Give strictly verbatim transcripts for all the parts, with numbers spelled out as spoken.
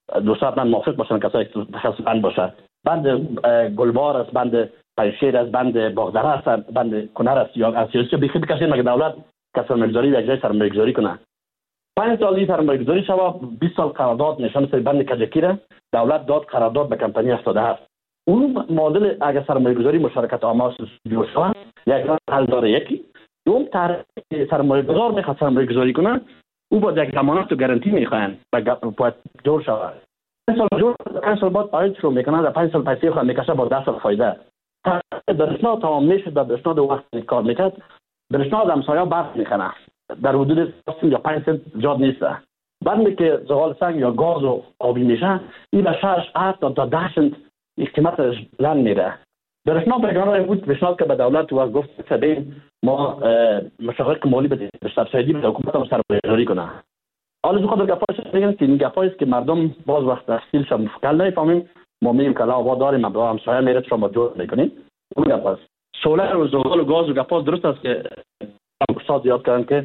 دوستان من موافق باشن کسایی که تخصص بند باشه. بند گلبار است، بند پنجشیر است، بند باغدره است، بند کنر است یا اسیاسی بیخی بکشید مگه دولت که سرمایه‌گذاری یک جای سرمایه‌گذاری کنه. پنج سال سرمایه‌گذاری شوا بیست سال قرارداد نشان مثل بند کجکی را دولت داد قرارداد به کمپانی هفتاد و هفت. اون مدل اگه سرمایه‌گذاری مشارکت عامه جور شود یک حل داره. یکی دوم طرح سرمایه‌گذار میخواد سرمایه‌گذاری کنه او با یک ضمانت و گارانتی میخواین باید جور شود. پنج سال جور پنج سال بعد آید شروع میکنه در پنج سال پیسه خود میکشه با ده سال فایده. در اسناد تمام میشه در اسناد وقت کار میکرد در اسناد همسایه برق میخنه در حدود یا پنج سنت جاد نیست. بعد که زغال سنگ یا گاز و آبی میشه این به شش هفت تا ده سنت قیمتش بلند میره. در اسناد بگانه بود پیشنهاد که به دولت و گفت سبین ما مشاغل مالی بدیم به سبسیدی به حکومت هم سرمایه‌گذاری کنه. حالا زو خاطر گپایش میگن که این گپایی است که مردم باز وقت تحصیلش مفکل نمیفهمیم. ما میگیم که لا داریم ما همسایه میره شما جور میکنیم. اون گپاست. سولر و زغال و گاز و گپاس درست است که استاد یاد کردن که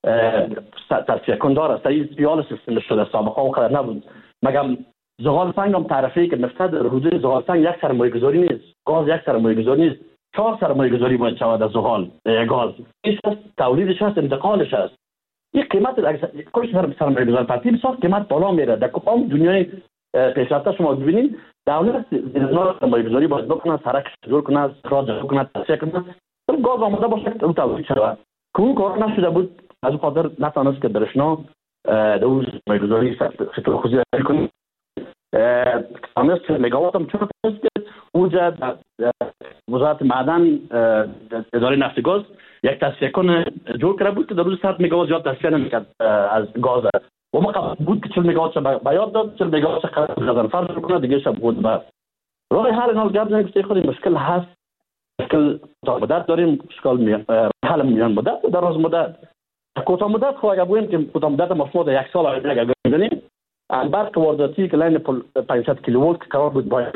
تصفیه کندار است. این ریال سیستم شده سابقه اونقدر نبود. مگم زغال سنگ هم تعرفی که نفت در حدود زغال سنگ یک سرمایه‌گذاری نیست. گاز یک سرمایه‌گذاری نیست. چهار سرمایه‌گذاری باید شود از زغال گاز. این تولیدش است، انتقالش است. این قیمت کلش سرمایه‌گذار ترتیب ساخت قیمت بالا میره. در کدام دنیای پیشرفته شما ببینید دولت نظام سرمایه‌گذاری باید بکنه، سرکش جور کنه، اخراج جور کنه، تصفیه کنه. گاز آماده باشه اون تولید شود. که اون کار نشده بود از خاطر نتونست که درشنا در اون سرمایه‌گذاری خطر خوزی کنه. تونست مگاوات هم چون است که اونجا در وزارت معدن اداره نفت و گاز یک تصفیه کن جور کرده بود که در روز صد مگاوات زیاد تصفیه نمیکرد از گاز و ما قبل بود که چهل مگاوات به یاد داد چهل مگاوات غضنفر جور کنه دیگه شب بود. بس راه حل نال گرد نمیشه خودی مشکل هست. مشکل تا مدت داریم مشکل حل میان مدت و دراز مدت. کوتاه مدت خو اگه بگیم که کوتاه مدت ما در یک سال اگه ببینیم برق وارداتی که لین پانصد کیلوولت که قرار بود باید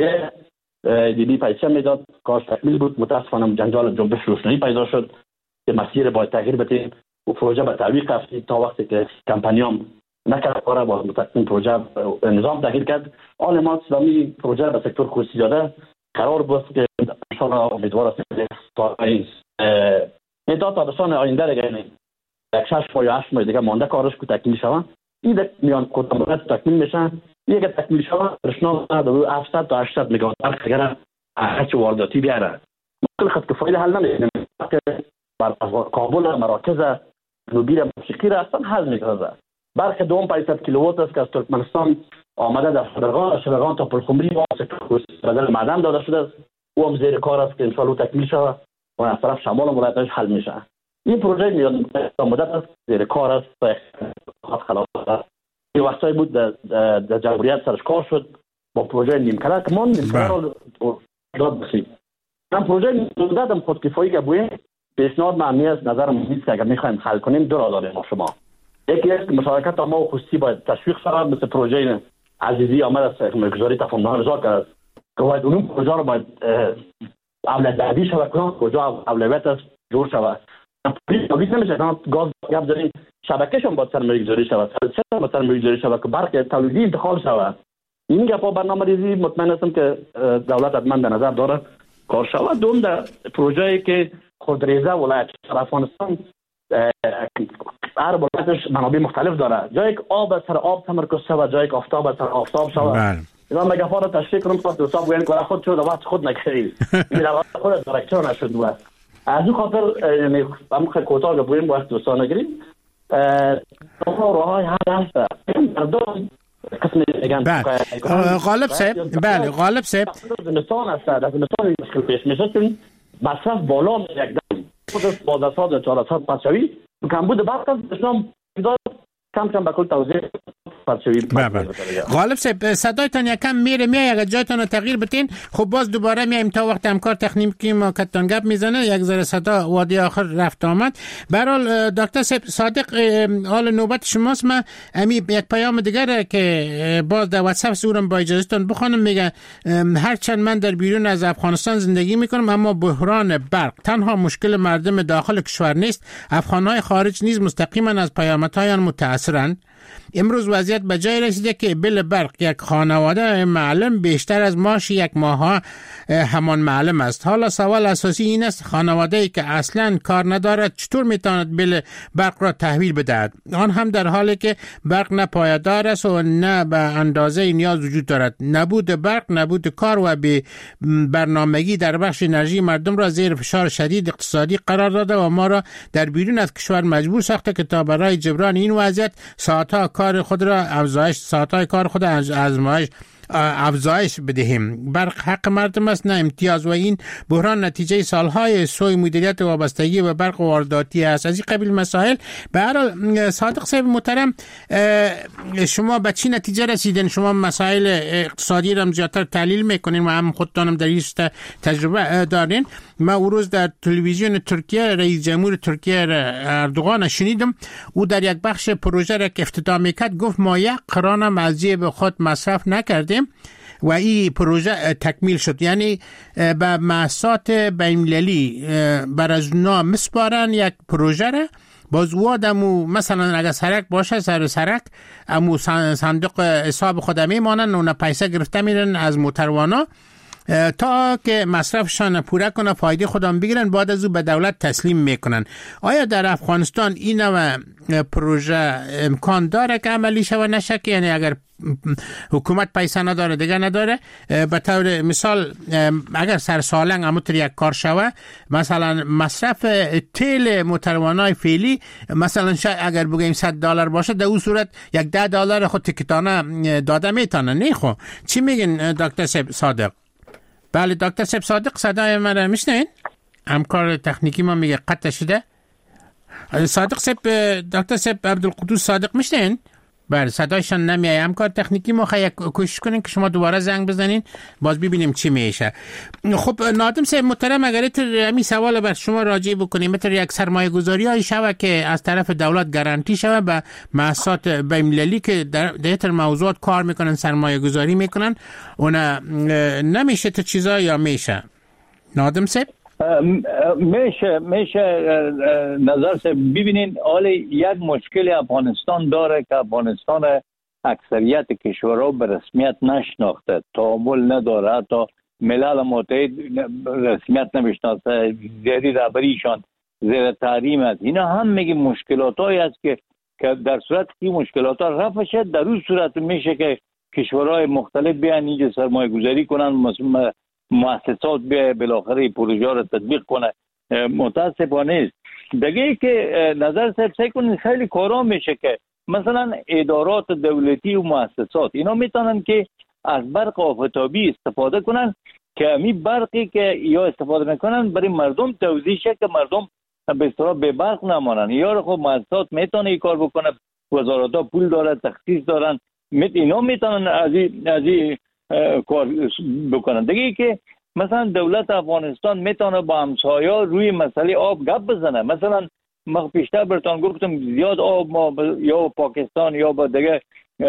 دیدی پیسه میداد کارش تکمیل بود. متاسفانه جنجال جنبش روشنایی پیدا شد که مسیر باید تغییر بدیم و پروژه به تعویق رفت تا وقتی که کمپانیام نکرد کاره باز متاسفانه پروژه نظام تغییر کرد. حال ما اسلامی پروژه به سکتور خصوصی داده قرار بود که ان شاء الله امیدوار هستیم تا این تا تابستان آینده دیگه یک شش ماه یا هشت ماه دیگه مانده کارش کو تکمیل شود. این میان کوتاه تکمیل میشن. یک تکمیل شود رشنا در هفتصد تا هشتصد مگاوات اگر هرچ وارداتی بیاره مشکل خط کفایت حل نمیشه که بر کابل مراکز جنوبی موسیقی را اصلا حل میکنه. برخی دوم پانصد کیلووات است که از ترکمنستان آمده در شبرغان شبرغان تا پلخمری و سکتور بدل معدن داده شده است. او هم زیر کار است که ان شاء الله تکمیل شود و از طرف شمال ولایتش حل میشه. این پروژه میاد تا مدت است زیر کار است تا خط خلاص است. این وقتایی بود در در جمهوریت سرش کار شد با پروژه نیمکره که ما نیمکره رو داد بسید. من پروژه نیمکره هم خودکفایی که بویم پیشنهاد معنی از نظر محیط که اگر میخوایم حل کنیم دو راه داریم ما شما. یکی است که مشارکت ما و خصوصی باید تشویق شود مثل پروژه عزیزی آمد از سرمایه‌گذاری تفاهم امضا کرد که باید اون پروژه رو باید اولویت دهی شود کنه کجا اولویت است جور شود. پلیس نمیشه که گاز گپ داریم شبکه‌ش هم باید سرمایه‌گذاری شود. چرا باید سرمایه‌گذاری شود که برق تولیدی انتقال شود. این گپا برنامه‌ریزی مطمئن هستم که دولت حتما در نظر داره کار شود. دوم در پروژه‌ای که خودریزه ولایت افغانستان هر ولایتش منابع مختلف داره. جایی که آب سر آب تمرکز شود، جایی که آفتاب سر آفتاب شود. اینا مگافون رو تشریح کنم پس دوستا بگن که خود شد وقت خود نکردی. این روند خود دایرکتور نشد بود. از اون خاطر یعنی هم خیلی کوتاه بگیم وقت دوستا نگیریم. راه‌های حل هست. مردم قسم میگن غالب صاحب بله غالب صاحب زمستان است. در زمستان مشکل پیش میشه چون مصرف بالا یک دم خود با دستات چهارصد پسوی کمبود برق اسلام کم کم به کل توزیع پسوی. غالب صاحب صدایتان یکم میره میای اگر جایتان رو تغییر بتین خب باز دوباره میایم تا وقت همکار تکنیکی ما کتان گپ میزنه یک ذره صدا وادی آخر رفت آمد. به هر حال دکتر صادق حال نوبت شماست. من امی یک پیام دیگر که باز در واتساپ سورم با اجازهتون بخونم میگه هرچند من در بیرون از افغانستان زندگی میکنم اما بحران برق تنها مشکل مردم داخل کشور نیست. افغانهای خارج نیز مستقیما از پیامدهایان متاثرند. امروز وضعیت به جای رسیده که بل برق یک خانواده معلم بیشتر از معاش یک ماه همان معلم است. حالا سوال اساسی این است خانواده‌ای که اصلا کار ندارد چطور میتواند بل برق را تحویل بدهد، آن هم در حالی که برق نه پایدار است و نه به اندازه نیاز وجود دارد. نبود برق، نبود کار و به برنامگی در بخش انرژی مردم را زیر فشار شدید اقتصادی قرار داده و ما را در بیرون از کشور مجبور ساخته که تا برای جبران این وضعیت ساعتها کار خود را افزایش ساعتهای کار خود از ازمایش افزایش بدهیم. برق حق مردم است نه امتیاز و این بحران نتیجه سالهای سوء مدیریت وابستگی و برق وارداتی است. از این قبیل مسائل. به هر حال صادق صاحب محترم، شما به چی نتیجه رسیدین؟ شما مسائل اقتصادی را زیادتر تحلیل میکنین و هم خودتانم در این تجربه دارین. ما او روز در تلویزیون ترکیه رئیس جمهور ترکیه اردوغان شنیدم، او در یک بخش پروژه را که افتتاح میکرد گفت ما یک قران از جیب خود مصرف نکردیم و این پروژه تکمیل شد. یعنی به مؤسسات بین‌المللی بر از اونا مسپارن یک پروژه را، باز وادمو مثلا اگر سرک باشه سر سرک امو صندوق حساب خود میمانن و نه پیسه گرفته میرن از موتروانا تا که مصرفشان پوره کنه فایده خودم بگیرن، بعد از او به دولت تسلیم میکنن. آیا در افغانستان این نوع پروژه امکان داره که عملی شود نشه؟ که یعنی اگر حکومت پیسه نداره دیگه نداره، به طور مثال اگر سر سالنگ همونطور یک کار شوه، مثلا مصرف تیل موتروانای فعلی مثلا شاید اگر بگیم صد دلار باشه، در اون صورت یک ده دلار خود تکتانه داده میتونه. نه خو چی میگین دکتر صادق؟ بله دکتر صادق صدای من را میشنین؟ همکار تکنیکی ما میگه قطع شده. صادق صاحب، دکتر صاحب عبدالقدوس صادق میشنین؟ بله صدایشان نمیاد. همکار تکنیکی ما خیلی کوشش کنین که شما دوباره زنگ بزنین باز ببینیم چی میشه. خب نادم صاحب محترم، اگر تو همین سوال بر شما راجع بکنیم، مثل یک سرمایه گذاری های شوه که از طرف دولت گارانتی شوه به مؤسسات بین‌المللی که در دیتر موضوعات کار میکنن سرمایه گذاری میکنن، اون نمیشه تو چیزا یا میشه؟ نادم صاحب میشه میشه نظر سے ببینین. حالا یک مشکل افغانستان داره که افغانستان اکثریت کشورها به رسمیت نشناخته، تعامل نداره، حتی ملل متحد رسمیت نمیشناسه، زیری رهبریشان زیر تحریم است. اینا هم میگه مشکلات هایی است که که در صورت که مشکلات ها رفع شد، در اون صورت میشه که کشورهای مختلف بیان اینجا سرمایه گذاری کنن، مؤسسات به بالاخره پروژه را تطبیق کنه. متاسفانه است دیگه که نظر صاحب سعی کنین خیلی کارا میشه که مثلا ادارات دولتی و مؤسسات اینا میتونن که از برق آفتابی استفاده کنن که امی برقی که یا استفاده میکنن برای مردم توزیع شه که مردم به اصطلاح به برق نمانن. یا خب مؤسسات میتونه این کار بکنه، وزارت‌ها پول داره، تخصیص دارن، اینا میتونن از این از این کار بکنن. دیگه که مثلا دولت افغانستان میتونه با همسایا روی مسئله آب گپ بزنه. مثلا ما پیشتر براتون گفتم زیاد آب ما یا پاکستان یا با دیگه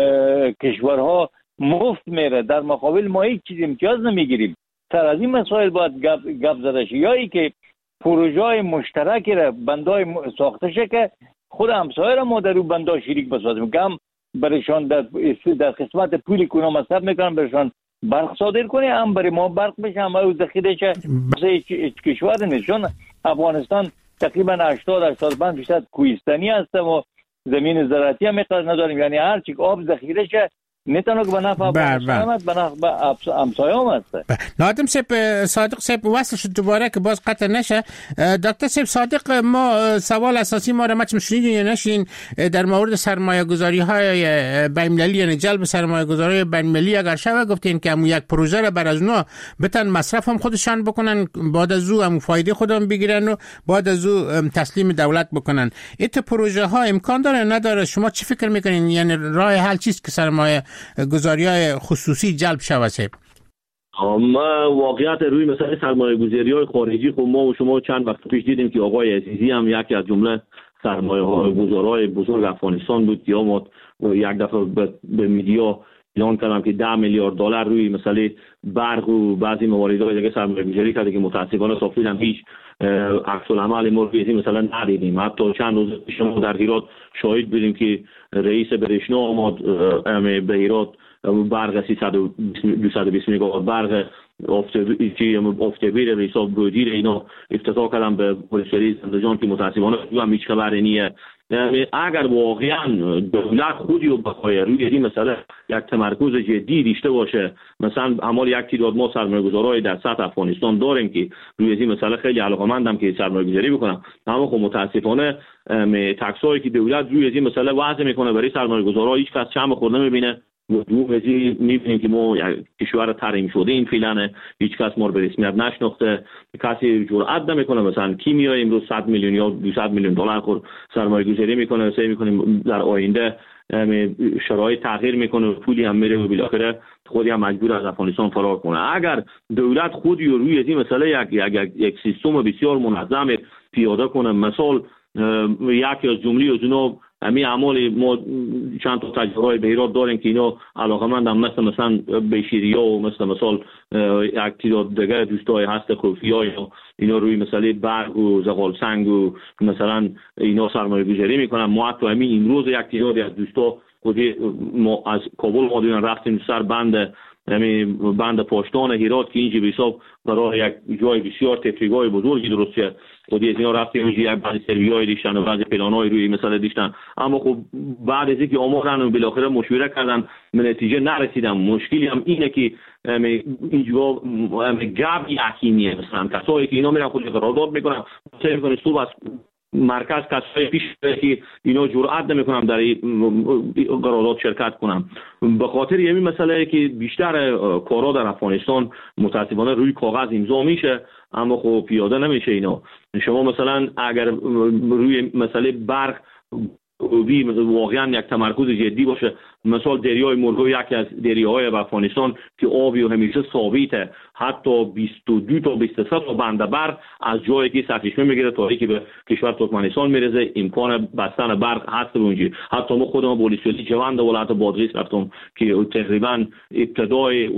کشورها مفت میره، در مقابل ما هیچ چیز امتیاز نمیگیریم. سر از این مسائل باید گپ گپ زده شه، یا ای که پروژه مشترکی را بندای ساخته شه که خود همسایه را ما در رو بندا شریک بسازیم که هم برایشان در در قسمت پولی که اونا مصرف میکنن برایشان برق صادر کنه، هم برای ما برق بشه، هم او ذخیره شه. هیچ کشور نیست، چون افغانستان تقریبا هشتاد هشتاد و پنج درصد کوهستانی هست و زمین زراعتی هم مقدار نداریم. یعنی هر چی آب ذخیره شه نتانو که به نفع افغانستان به نفع همسایه هم هسته. نادم صاحب صادق صاحب واسه شد دوباره که باز قطع نشه. دکتر صاحب صادق، ما سوال اساسی ما را مچم شنیدین یا نشین در مورد سرمایه گذاری های بین‌المللی، یعنی جلب سرمایه گذاری بین‌المللی اگر شوه گفتین که همون یک پروژه را بر از اونا بتن مصرف هم خودشان بکنن، بعد از او هم فایده خودم بگیرن و بعد از او تسلیم دولت بکنن. ایت پروژه ها امکان داره نداره؟ شما چی فکر میکنین؟ یعنی راه حل چیست که سرمایه گذاری‌های خصوصی جلب شود؟ ما واقعیت روی مثلا سرمایه گذاری‌های خارجی خب ما و شما چند وقت پیش دیدیم که آقای عزیزی هم یکی از جمله سرمایه گذارهای بزرگ افغانستان بود، یا ما یک دفعه به میدیا اعلان کردم که ده میلیارد دلار روی مسئله برق و بعضی مواردهای دیگه سرمایه‌گذاری کرده که متاسفانه تا فعلا هیچ عکس العمل موردی مثلا ندیدیم. حتی چند روز پیش ما در هرات شاهد بودیم که رئیس برشنا آمد به هرات برق سیصد و بیست مگاوات برق افتبیر به حساب بودیر اینا افتتاح کردم به پلیسری زندجان که متاسفانه هم هیچ خبری نیه. اگر واقعا دولت خودی رو بخواه روی این مسئله یک تمرکز جدی داشته باشه، مثلا همال یک تعداد ما سرمایه‌گذارای در سطح افغانستان داریم که روی این مسئله خیلی علاقه‌مندم که سرمایه‌گذاری بکنم، اما خب متاسفانه تکسایی که دولت روی این مسئله وضع میکنه برای سرمایه‌گذارا هیچ کس چشم خود نمیبینه. دو وزیر میبینیم که ما کشور تحریم شده این فعلا هیچ کس ما رو به رسمیت نشناخته، کسی جرئت نمیکنه مثلا کیمیا امروز صد میلیون یا دویست میلیون دلار خور سرمایه گذاری میکنه، سعی میکنیم در آینده شرایط تغییر میکنه و پولی هم میره و بالاخره خودی هم مجبور از افغانستان فرار کنه. اگر دولت خودی روی این مسئله یک یک یک سیستم بسیار منظم پیاده کنه، مثلا یکی از جمله از اونا همین اعمال ما چند تا تجربه به هرات داریم که اینا علاقه‌مندم مثل مثلا بشیریا و مثل مثال یک تعداد دیگه دوستای هست خوفیای اینا روی مسئله برق و زغال سنگ و مثلا اینا سرمایه گذاری میکنن. ما حتی همین امروز یک تعداد از دوستا خودی ما از کابل ما دیدن رفتیم سر بند همین بند پاشتان هرات که اینجا به حساب برای یک جای بسیار تفریحگاه بزرگی درسته خودی از اینا رفتیم اینجا یک بعضی سروی‌های دیشتن و بعضی پلان‌های روی مسئله دیشتن، اما خب بعد از اینکه آمدن و بالاخره مشوره کردن به نتیجه نرسیدم. مشکلی هم اینه که اینجا گپ یقینیه، مثلا کسایی که اینا میرن خودی قرارداد میکنن سعی میکنن صبح از مرکز کسایی پیش که اینا جرئت نمیکنم در قرارداد شرکت کنم به خاطر همین مسئله که بیشتر کارا در افغانستان متاسفانه روی کاغذ امضا میشه اما خب پیاده نمیشه. اینا شما مثلا اگر روی مسئله برق وی واقعا یک تمرکز جدی باشه، مثال دریای مرغو یکی از دریاهای افغانستان که آبی و همیشه ثابته، حتی بیست و دو تا بیست و سه تا بند برق از جایی که سرچشمه میگیره تا اینکه به کشور ترکمنستان میرسه امکان بستن برق هست اونجا. حتی ما خودمون پلیسولی جوند ولایت بادغیس رفتم که تقریبا ابتدای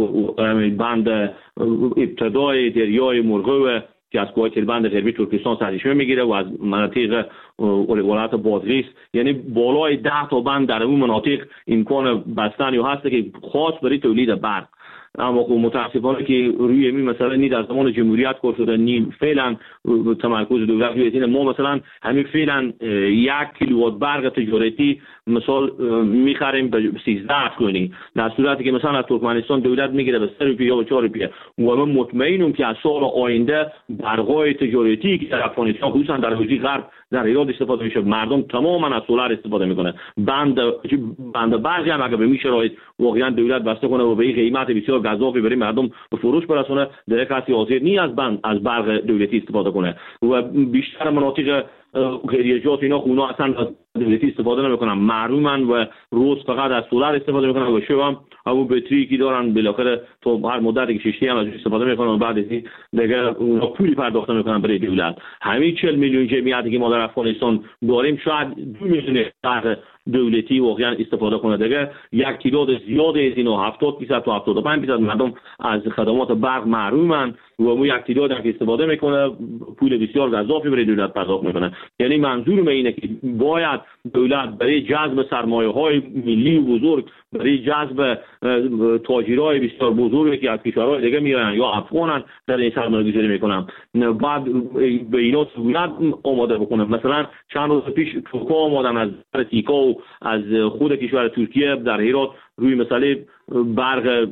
بند ابتدای دریای مرغو که از کوه تیربند غربی ترکستان سرچشمه میگیره و از مناطق ولایت بادغیس، یعنی بالای ده تا بند در اون مناطق امکان بستن یا هست که خاص برای تولید برق. اما خب متاسفانه که روی این مسئله نی در زمان جمهوریت کار شده نی فعلا تمرکز دولت روی این. ما مثلا همین فعلا یک کیلووات برق تجارتی مثال میخریم به سیزده کنی، در صورتی که مثلا از ترکمنستان دولت میگیره به سه روپیه یا به چهار روپیه و من مطمئنم که از سال آینده برقای تجارتی که در افغانستان خصوصا در حوزه غرب در هرات استفاده میشه، مردم تماما از سولار استفاده میکنه. بند بند برقی هم اگه به این شرایط واقعا دولت بسته کنه و به این قیمت بسیار گزافی برای مردم به فروش برسونه، در کسی حاضر نی از بند از برق دولتی استفاده کنه و بیشتر مناطق غیریجات اینا خونا اصلا دولتی استفاده نمیکنن، محرومن و روز فقط از سولار استفاده میکنن و شب هم همون بطری که دارن بالاخره تو هر مدتی که شیشتی هم از استفاده میکنن و بعد از این دیگه اونا پولی پرداخت میکنن برای دولت. همین چهل میلیون جمعیتی که ما در افغانستان داریم شاید دو میلیون برق دولتی واقعا استفاده کنه، دیگه یک تعداد زیاده از اینا هفتاد درصد تا هفتاد و پنج درصد مردم از خدمات برق محرومن و مو یک تعداد هم که استفاده میکنه پول بسیار گزافی برای دولت پرداخت میکنه. یعنی منظور من اینه که باید دولت برای جذب سرمایه‌های ملی بزرگ، برای جذب تاجرای بسیار بزرگی که از کشورهای دیگه میان یا افغانن در این سرمایه‌گذاری میکنن، بعد به اینا سهولت آماده بکنه. مثلا چند روز پیش ترک‌ها آمدن از تیکا و از خود کشور ترکیه در هرات روی مسئله برق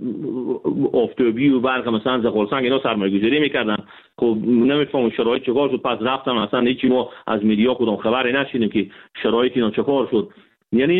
آفتابی و برق مثلا زغال سنگ اینا سرمایه‌گذاری میکردن. خب نمیفهمم شرایط چیکار شد، پس رفتن اصلا هیچی ما از میدیا کدام خبری نشیدیم که شرایط اینا چیکار شد. یعنی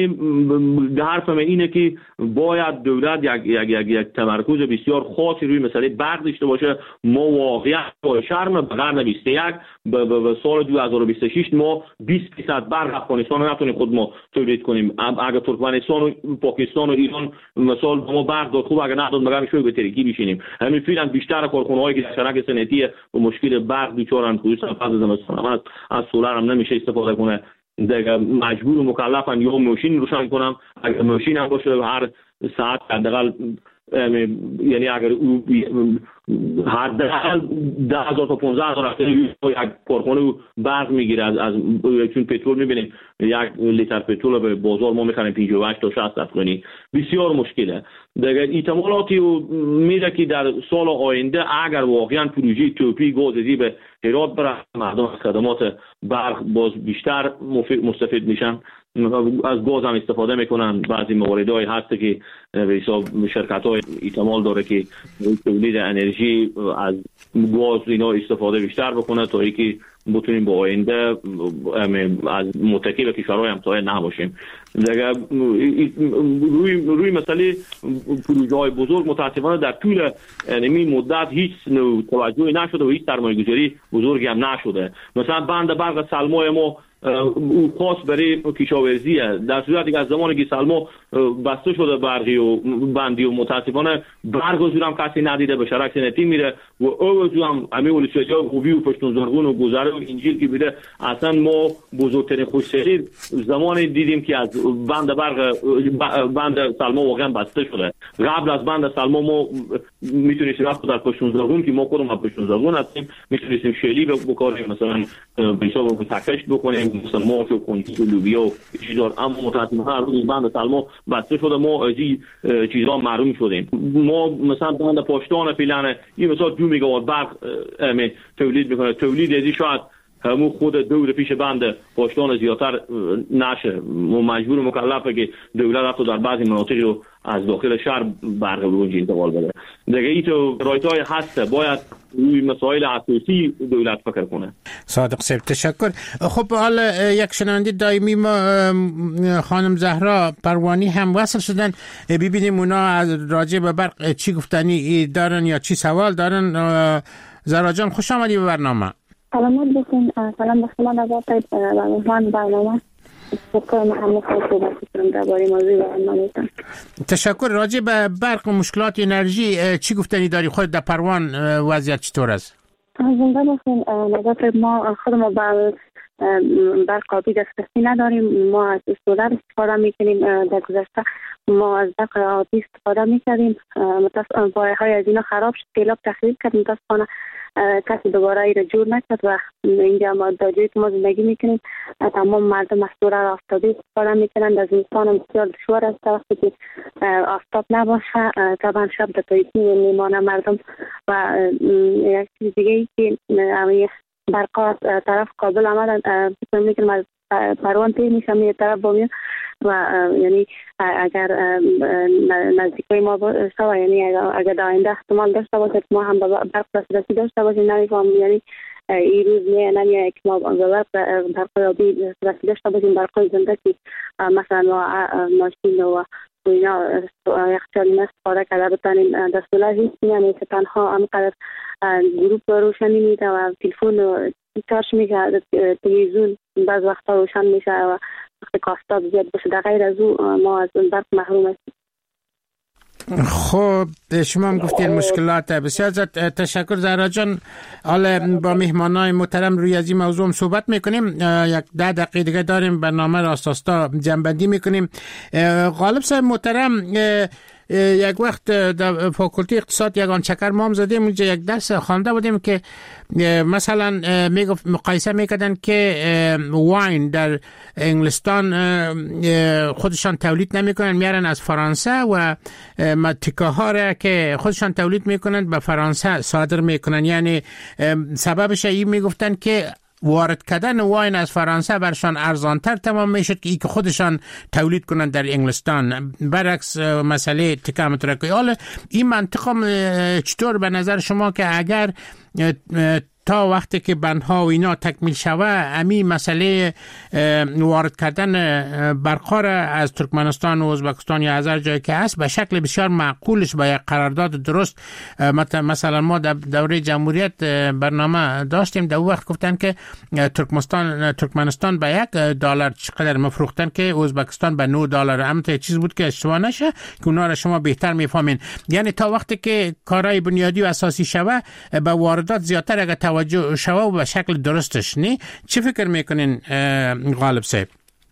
حرف من اینه که باید دولت یک یک یک, یک تمرکز بسیار خاصی روی مسئله برق داشته باشه. ما واقعا با شرم به قرن بیست و یک به سال دو هزار و بیست و شش ما بیست درصد برق افغانستان رو نتونیم خود ما تولید کنیم. اگر ترکمنستان و پاکستان و ایران مثال ما برق داد خوب، اگر نداد مگر شوی به ترکی بشینیم. همین فعلا بیشتر کارخانه‌هایی که در شرک صنعتی با مشکل برق دوچارن، خصوصا فاز زمستان از سولار هم نمیشه استفاده کنه، دیگه مجبور و مکلفن یا ماشین روشن کنم. اگر ماشین هم باشه هر ساعت حداقل یعنی اگر او حداقل ده هزار تا پانزده هزار یک کارخانه برق میگیره از از چون پترول میبینیم یک لیتر پترول به بازار ما میخریم پنجاه و هشت تا شصت افغانی، بسیار مشکله. دیگه احتمالاتی میره که در سال آینده اگر واقعا پروژه توپی گازی به هرات بره، مردم خدمات برق باز بیشتر مستفید میشن، از گاز هم استفاده میکنن. بعضی مواردهای هست که به حساب شرکت های احتمال داره که تولید انرژی از گاز اینا استفاده بیشتر بکنه تا اینکه بتونیم با آینده از متکی به کشورهای همسایه نباشیم. دیگه روی روی مسئله پروژه های بزرگ متاسفانه در طول این مدت هیچ توجهی نشده و هیچ سرمایه‌گذاری بزرگی هم نشده. مثلا بند برق سلمای ما او خاص برای کشاورزیه، در صورتی که از زمانی که سلما بسته شده برقی و بندی و متاسفانه برق و هم کسی ندیده، به شرک سنتی میره و او هم همه ولسوالی های خوبی و پشتون زرگون و گذره و انجیل که بیده. اصلا ما بزرگترین خوشسری زمانی دیدیم که از بند برق بند سلما واقعا بسته شده. قبل از بند سلما ما میتونستیم رفت در پشتون زرگون که ما خودمون پشتون زرگون هستیم میتونستیم شیلی بکنیم، مثلا به حساب تکش بکنیم، مثلا مرغ و کنجد و لوبیا و چیزا، اما متاسفانه روی بند سلما بسته شده ما از این چیزا محروم شدیم. ما مثلا بند پاشتان فعلا این مثلا دو میگاوات برق تولید میکنه، تولید ازی شاید همون خود دور پیش بند پاشتان زیادتر نشه. ما مجبور مکلفه که دولت رفت در بعضی مناطق رو از داخل شهر برق به اونجا انتقال بده. دیگه این تو رایت‌های هسته، باید روی مسائل اساسی دولت فکر کنه. صادق صاحب تشکر. خب حالا یک شنونده دائمی ما خانم زهرا پروانی هم وصل شدن، ببینیم اونا از راجع به برق چی گفتنی دارن یا چی سوال دارن. زهرا جان خوش آمدی به برنامه. سلامت باشین. سلام به شما نظر طیب و مهمان برنامه. تشکر محمد خواهد صحبت کنم در باری موضوع برنامه‌تان. تشکر. راجع به برق و مشکلات انرژی چی گفتنی داری؟ خود در پروان وضعیت چطور است؟ زنده باشین. نظر طیب ما خود ما بر برق قابی دسترسی نداریم. ما از سولر استفاده میکنیم. در گذشته ما از برق آبی استفاده میکردیم. متاسفانه پایه‌های از اینا خراب شد، سیلاب تخریب کرد. متاسفانه کسی دوباره ای را جور نکرد و اینجا ما در جایی که ما زندگی میکنیم تمام مردم از سولر آفتابی استفاده میکنند. در زمستان هم بسیار دشوار است وقتی که آفتاب نباشه، طبعا شب در تاریکی میمانه مردم. و یک چیز دیگه ای که برقا از طرف کابل آمدن، فکر میکنم از پروان پی میشم یه طرف بامیان و یعنی اگر نزدیکای ما باشه و یعنی اگر در آینده احتمال داشته باشه ما هم به برق دسترسی داشته باشیم، نمیفهم یعنی این روز نه نمیه که ما به برق برقی دسترسی داشته باشیم. برقی زنده که مثلا ماشین و اینا یخچالی استفاده کرده بتانیم در سولر هیچ یعنی که تنها همقدر گروپ روشنی میده و تلفن چارج میشه، تلویزیون بعض وقتا روشن میشه و وقتی کاستاب زیاد باشه. در غیر از او ما از برق محروم هستیم. خب شما هم گفتید مشکلات بسیار زیاد. تشکر زهرا جان. حالا با مهمانای محترم روی از این موضوع هم صحبت میکنیم. یک ده دقیقه دیگه داریم برنامه را اساسا جنبندی میکنیم. غالب صاحب محترم، یک وقت در فاکولته اقتصاد یگان چکر ما هم زدیم اونجا یک درس خوانده بودیم که مثلا میگفت مقایسه میکردن که واین در انگلستان خودشان تولید نمیکنن، میارن از فرانسه و تکاها را که خودشان تولید میکنن به فرانسه صادر میکنن. یعنی سببش این میگفتن که وارد کردن واین از فرانسه برشان ارزانتر تمام میشد که ای که خودشان تولید کنند در انگلستان، برعکس مسئله تکه مترکی. حالا این منطقه چطور به نظر شما که اگر تا وقتی که بندها و اینا تکمیل شوه امی مسئله وارد کردن برقا را از ترکمنستان و ازبکستان یا از هر جایی که هست به شکل بسیار معقولش با یک قرارداد درست، مثلا ما در دوره جمهوریت برنامه داشتیم، در وقت گفتن که ترکمنستان ترکمنستان به یک دلار چقدر مفروختن که ازبکستان به نه دلار. اما تا چیز بود که اشتباه نشه که اونا را شما بهتر میفهمین. یعنی تا وقتی که کارهای بنیادی و اساسی شوه به واردات زیادتر اگه توجه شوه و به شکل درستش، نه چی فکر میکنین غالب صاحب؟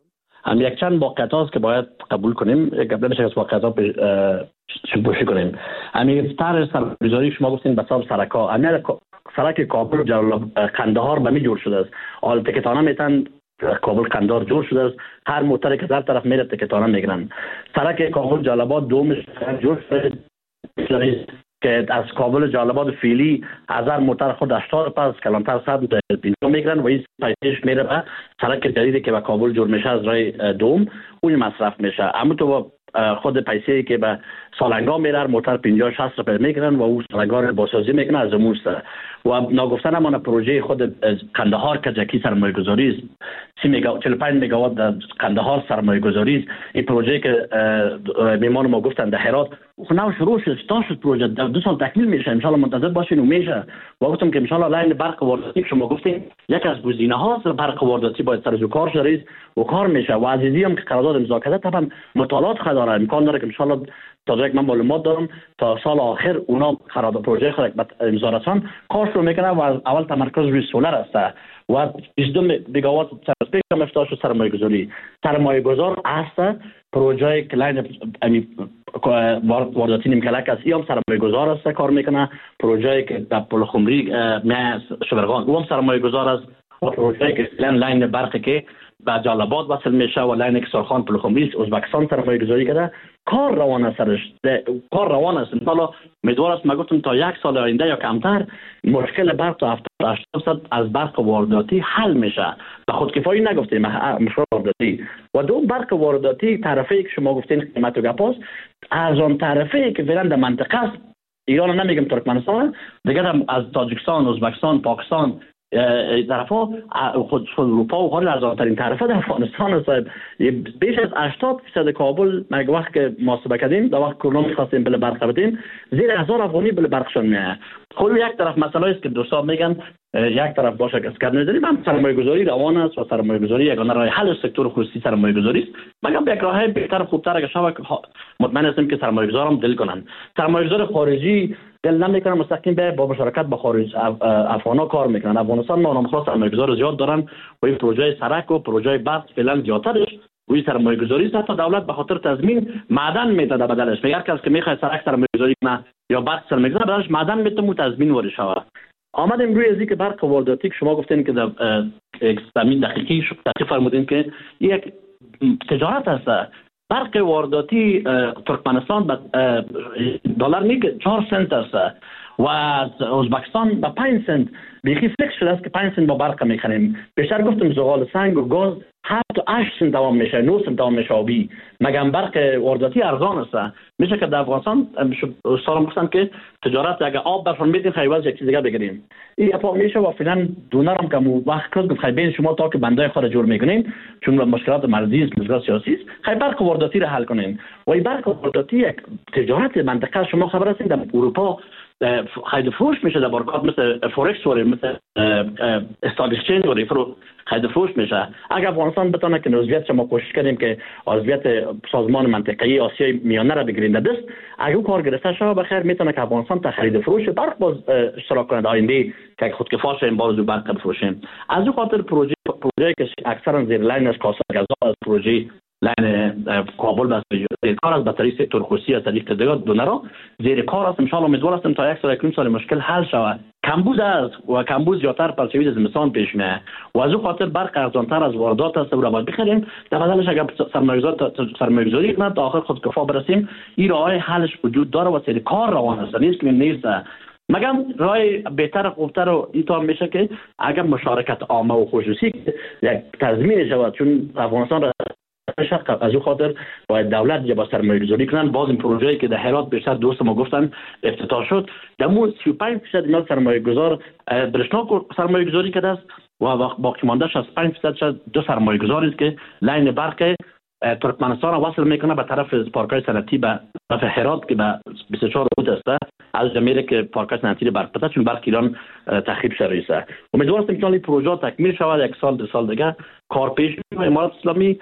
هم یک چند واقعیت هاست که باید قبول کنیم. قبل نمیشه از واقعیت ها شبوشی کنیم. همین طرح سرمایه‌گذاری شما گفتین به حساب سرک‌ها، همین سرک کابل جلال قندهار به می جور شده است. حال تکتانه میتن کابل قندهار جور شده است. هر موتر که در طرف میره تکتانه میگیرن. سرک کابل جلال‌آباد دومش جور شده که از کابل جلال‌آباد فعلی هزار موتر خود هشتاد پس کلانتر صد اینجا میگیرن و این پیسش میره به سرک جدیدی که به کابل جور میشه از راه دوم اون مصرف میشه. اما تو خود پیسه‌ای که به سالنگا میره موتر پنجاه شصت روپیه میگیرن و اون سالنگا رو بازسازی میکنن از موست و ناگفتن امان پروژه خود قندهار که جکی سرمایه گذاری است سی مگا چهل و پنج مگاوات در قندهار سرمایه گذاری است. این پروژه که میمان ما گفتن در هرات نو شروع شد تا شد پروژه دو سال تکمیل میشه ان شاء الله منتظر باشین و میشه و گفتم که ان شاء الله لاین برق وارداتی شما گفتین یک از گزینه ها برق وارداتی باید سر جو کار شده و کار میشه و عزیزی هم که قرارداد امضا کرده طبعا مطالعات خود داره امکان داره که ان شاء الله تا یک من معلومات دارم تا سال آخر اونا قرارداد پروژه خود امضا رسان کار شروع میکنه و اول تمرکز روی سولر است و بیست و دو مگاوات سرسپیک هم افتاد شد سرمایه گذاری سرمایه گذار است پروژه کلاین وارداتی نیم کلک است یا سرمایه گذار است کار میکنه پروژه که در پل خمری میه شبرغان او هم سرمایه گذار است و پروژه که لاین لاین برقی که به جلال‌آباد وصل میشه و لاین که سرخان پل خمری ازبکستان سرمایه گذاری کرده کار روان است سرش کار روان است. حالا امیدوار است ما گفتم تا یک سال آینده یا کمتر مشکل برق تا هفتاد هشتاد از برق وارداتی حل میشه. به خودکفایی نگفتیم مشکل وارداتی و دوم برق وارداتی طرفی که شما گفتین قیمت و گپاس ارزان طرفی که فعلا در منطقه است ایران نمیگم ترکمنستان دیگه از تاجیکستان ازبکستان پاکستان طرفا خود اروپا و خارج ارزان ترین طرفه در افغانستان است. بیش از هشتاد درصد کابل مگه وقت که محاسبه کردیم در وقت کرونا می‌خواستیم بل برق بدیم زیر هزار افغانی بل برقشون میاد. خب یک طرف مسئله است که دوستان میگن یک طرف باشه که اسکر نداریم هم سرمایه گذاری روان است و سرمایه گذاری یگانه راه حل سکتور خصوصی سرمایه گذاری است. مگم یک راه بهتر خوبتر اگه شما مطمئن هستیم که سرمایه گذارم دل کنن سرمایه گذار خارجی دل نمیکنن مستقیم به با مشارکت با خارج افغانا کار میکنن. افغانستان ما نامخواست سرمایه گذار زیاد دارن و این پروژه سرک و پروژه برق فعلا زیادترش روی سرمایه گذاری است. تا دولت به خاطر تضمین معدن میده در بدلش میگه کسی که میخواد سرک سرمایه گذاری کنه یا برق سرمایه گذاری بدلش معدن میده مو تضمین وارد شود. آمدیم روی ازی که برق وارداتی که شما گفتین که در زمین دقیقی دقیق فرمودین که یک تجارت است. برق وارداتی ترکمنستان به دلار میگه چهار سنت است و از ازبکستان به پنج سنت بیخی فکس شده است که پنج سنت با برق میخریم. بیشتر گفتم زغال سنگ و گاز هفت تا هشت سنت دوام میشه نه سنت دوام میشه آبی مگم برق وارداتی ارزان است. میشه که در افغانستان استادم گفتن که تجارت اگه آب برفون میدین خیلی یک چیز دیگه بگیریم این اپا میشه و فعلا دونرم که وقت کرد گفت خیلی شما تا که بنده خود جور میکنین چون مشکلات مرزی است مشکلات سیاسی است خیلی برق وارداتی رو حل کنین و این برق وارداتی یک تجارت منطقه شما خبر هستین در اروپا خیلی فروش میشه در بارکات مثل فورکس وری مثل استاک اکسچنج وری فرو خیلی فروش میشه. اگر افغانستان بتونه که عضویت ما کوشش کردیم که عضویت سازمان منطقه‌ای آسیای میانه را بگیریم در دست اگه کار گرفته شود بخیر میتونه که افغانستان تا خرید فروش برق باز اشتراک کنه در آینده که خودکفا شیم باز برق بفروشیم. از اون خاطر پروژه پروژه که اکثرا زیر لاین از کاسا غذا از پروژه لاین کابل بس زیر کار از بطری سکتور خصوصی از طریق دیگر دونرا زیر کار است. ان شاء الله امیدوار هستم تا یک سال یک سال مشکل حل شود. کمبود است و کمبود زیادتر پرچوی از زمستان پیش میاد و از اون خاطر برق ارزانتر از واردات است و را باید بخریم. در بدلش اگر سرمایه‌گذار سرمایه‌گذاری کنه تا آخر خودکفا برسیم این راه حلش وجود داره و سری کار روان است نیست که نیست. مگم راه بهتر خوبتر و اینطور میشه که اگر مشارکت عامه و خصوصی یک تضمین شود چون افغانستان را شق از او خاطر باید دولت یا با سرمایه گذاری کنن. باز این پروژه‌ای که در هرات بیشتر دوست ما گفتن افتتاح شد دمو سی و پنج درصد مال سرمایه گذار برشنا سرمایه گذاری کرده است و باقی مانده شصت و پنج درصد دو سرمایه گذاری است که لاین برق ترکمنستان را وصل میکنه به طرف پارک‌های صنعتی به طرف هرات که به بیست و چهار بود است از جمیره که پارک‌های صنعتی برق بده چون برق ایران تخریب شده است. امیدوار هستم که این پروژه تکمیل شود یک سال دو سال دیگه کار پیش میره. امارات اسلامی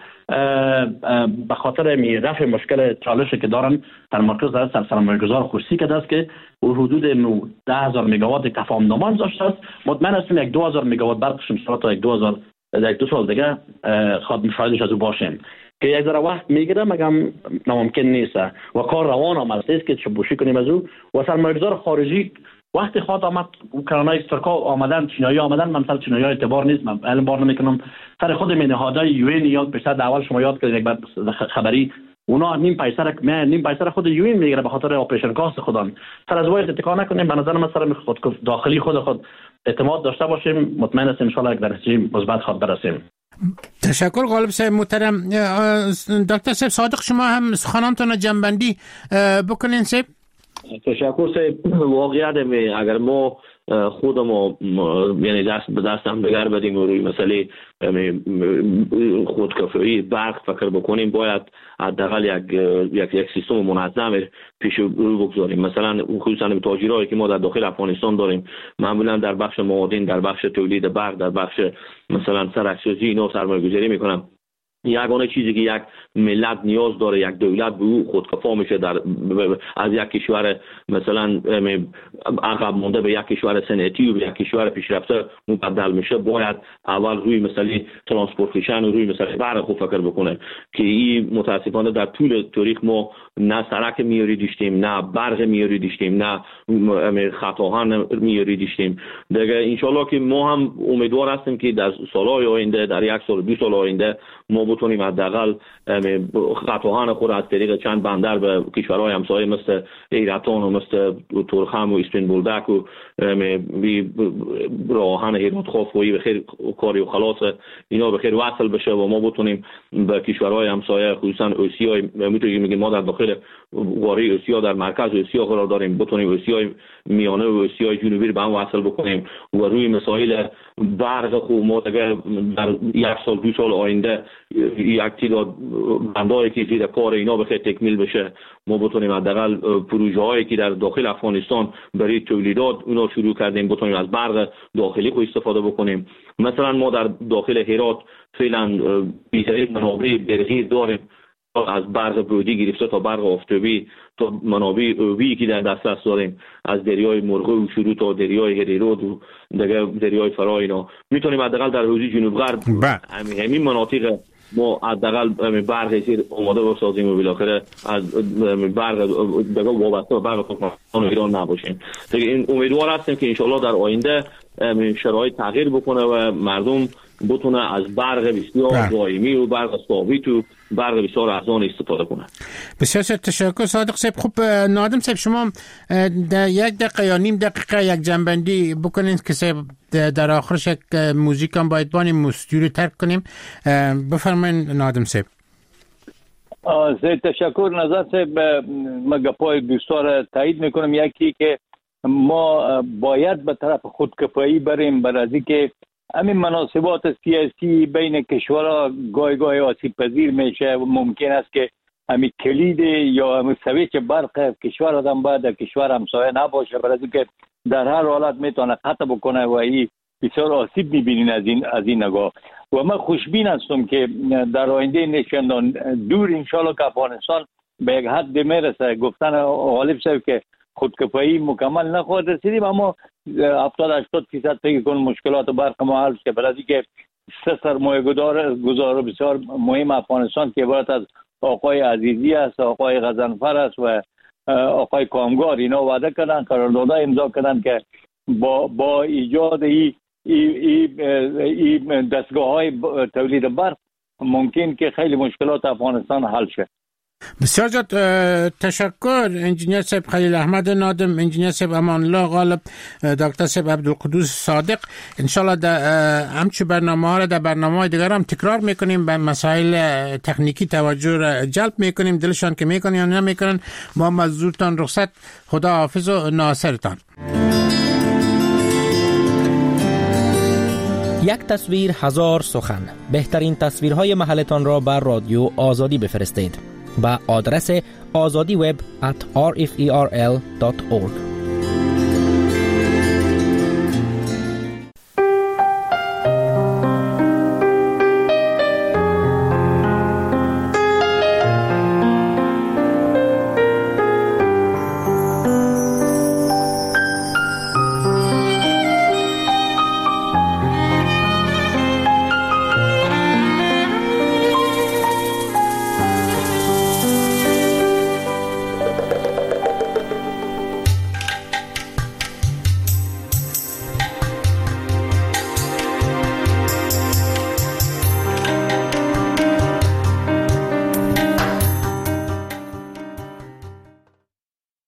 به خاطر می رفع مشکل چالشی که دارن تمرکز در سرمایه‌گذار خصوصی کرده است که حدود ده هزار مگاوات تفاهم نامه داشته است. مطمئن هستیم یک دو هزار مگاوات برقش میشه تا یک دو هزار یک دو سال دیگه خود مشاهدش از او باشیم که یک ذره وقت میگیره، مگم ناممکن نیست و کار روان آمد است که چوبوشی کنیم از او. و سرمایه‌گذار خارجی وقتی خواهد آمد کرانای ترکا آمدن، چینایی آمدن، من مثلا چینایی اعتبار نیست، من الان بار نمیکنم سر خود می نهادهای یو ان یا پیشتر اول شما یاد کردید یک بعد خبری اونا نیم پیسه را من نیم پیسه را خود یو ان میگیره به خاطر اپریشن کاست خودان. سر از وای اتکا نکنیم، به نظر من سر خود داخلی خود خود اعتماد داشته باشیم، مطمئن هستیم ان شاء الله یک درجه مثبت خود برسیم. تشکر غالب صاحب محترم. دکتر صاحب صادق شما هم سخنانتون جنبندی بکنین صاحب. تشکر صاحب. واقعیت اگر ما خودمو یعنی دست به دست هم دیگر بدیم و روی مسئله خودکفایی برق فکر بکنیم، باید حداقل یک یک یک سیستم منظم پیش رو بگذاریم. مثلا خصوصا تاجرایی که ما در داخل افغانستان داریم، معمولا در بخش معادن، در بخش تولید برق، در بخش مثلا سرک‌سازی اینا سرمایه‌گذاری میکنن. یگانه چیزی که یک ملت نیاز داره، یک دولت به او خودکفا میشه در از یک کشور مثلا عقب مونده به یک کشور صنعتی و به یک کشور پیشرفته مبدل میشه، باید اول روی مسئله ترانسپورتیشن و روی مسئله برق خوب فکر بکنه که این متاسفانه در طول تاریخ ما نه سرک میاری داشتیم، نه برق میاری داشتیم، نه خط آهن میاری داشتیم. دیگه انشالله که ما هم امیدوار هستیم که در سالهای آینده، در یک سال دو سال آینده ما بتونیم حداقل خط آهن خود از طریق چند بندر به کشورهای همسایه مثل ایران و مثل ترخم و اسپین بولدک و راه آهن هرات خوافویی به خیر کاری و خلاص اینا به خیر وصل بشه و ما بتونیم به کشورهای همسایه خصوصا آسیا، میتونیم میگیم ما در داخل قاره آسیا در مرکز آسیا قرار داریم، بتونیم آسیای میانه و آسیای جنوبی رو به هم وصل بکنیم و روی مسائل برق خوب ما دیگه در یک سال دو سال آینده یک تعداد بندایی که زیر کار اینا بخیر تکمیل بشه، ما بتونیم حداقل پروژه هایی که در داخل افغانستان برای تولیدات اونا شروع کردیم بتونیم از برق داخلی خود استفاده بکنیم. مثلا ما در داخل هرات فعلا بیشتر منابع برقی داریم، از برق برودی گرفته تا برق آفتابی تا منابع اوبی که در دسترس داریم، از دریای مرغه و شروع تا دریای هریرود و دیگه دریای فرا اینا میتونیم حداقل در حوزه جنوب غرب همین همین مناطق ما حداقل برق زیر آماده بسازیم و بالاخره از برق دیگه وابسته به برق ترکمنستان و ایران نباشیم. دیگه این امیدوار هستیم که انشالله در آینده شرایط تغییر بکنه و مردم بتونه از برق بسیار دائمی و برق ثابت و برق بسیار ارزان استفاده کنه. بسیار تشکر صادق صاحب. خوب نادم صاحب شما در یک دقیقه یا نیم دقیقه یک جنبندی بکنید که صاحب در آخرش یک موزیک هم باید بانیم مستوری ترک کنیم. بفرمایید نادم صاحب. زید تشکر. نظر صاحب مگپای دوستار تایید میکنم. یکی که ما باید به طرف خودکفایی بریم، برای که همین مناسبات سیاسی بین کشورها گاهی گاهی آسیب پذیر میشه و ممکن است که همین کلید یا همین سویچ برق کشور آدم باید در کشور همسایه نباشه، برای که در هر حالت میتونه قطع بکنه و این بسیار آسیب میبینین از این از این نگاه. و من خوشبین هستم که در آینده نشاندن دور انشالله که افغانستان به یک حد میرسه. گفتن غالب صاحب که خودکفایی مکمل نخواهد رسیدیم، اما هفتاد هشتاد فیصد فکر کنم مشکلات برق ما حل شه، برای که سه سرمایه گذار گذار بسیار مهم افغانستان که عبارت از آقای عزیزی است، آقای غضنفر است و آقای کامگار، اینا وعده کردن، قرارداد امضا کردن که با با ایجاد این ای ای دستگاه‌های تولید برق ممکن که خیلی مشکلات افغانستان حل شه. بسیار زیاد تشکر انجینیر صاحب خلیل احمد نادم، انجینیر صاحب امان الله غالب، دکتر صاحب عبدالقدوس صادق. انشالله در همچه برنامه ها را در برنامه های دیگر هم تکرار میکنیم، به مسائل تکنیکی توجه را جلب میکنیم، دلشان که میکنن یا نمیکنن. ما مزدورتان رخصت، خدا حافظ و ناصرتان. یک تصویر هزار سخن. بهترین تصویرهای محلتان را بر رادیو آزادی بفرستید. با آدرس azadiweb at r f e r l dot org.